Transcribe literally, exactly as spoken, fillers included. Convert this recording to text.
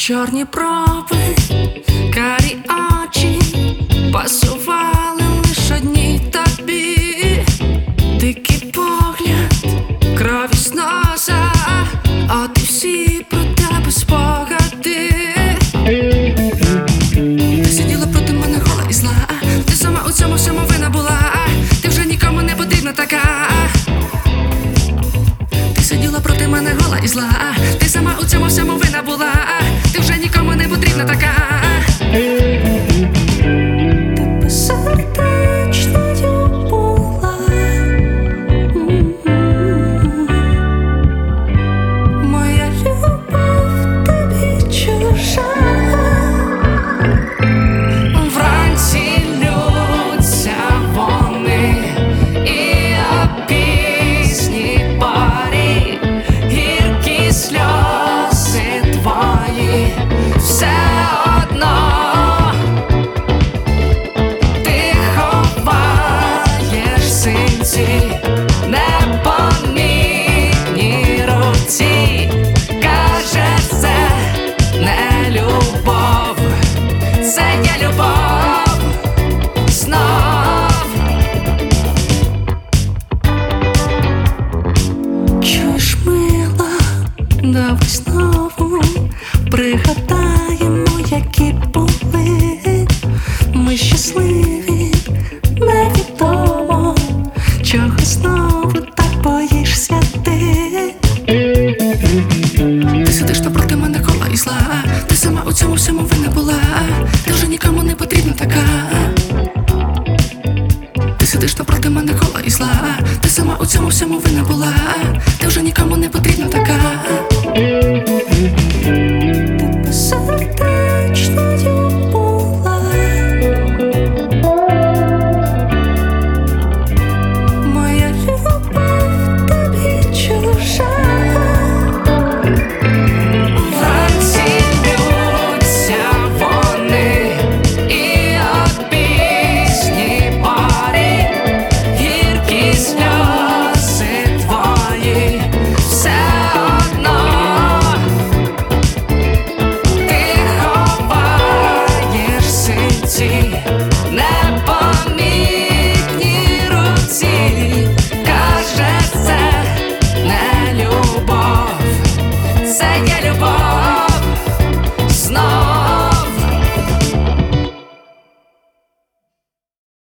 Чорні брови, карі очі пасували лиш одній тобі. Дикий погляд, крові з носа, от і всі про тебе спогади. Ти сиділа проти мене гола і зла, ти сама у цьому всьому винна була, ти вже нікому не потрібна така. Ти сиділа проти мене гола і зла, ти сама у цьому всьому винна була, ти вже нікому не потрібна така. Ти безсердечною була, моя любов тобі чужа. Вранці лються вони і о пісній парі, гіркі сльози твої все одно ти ховаєш синці, непомітні руці. Кажеш, це не любов, це є любов знов. Чуєш, мила, давай знову пригадаємо, які були ми щасливі. Невідомо, чого знову так боїшся ти. Ти сидиш напроти мене кола і зла, ти сама у цьому всьому винна була, ти вже нікому не потрібна така. Ти сидиш напроти мене кола і зла, ти сама у цьому всьому винна була,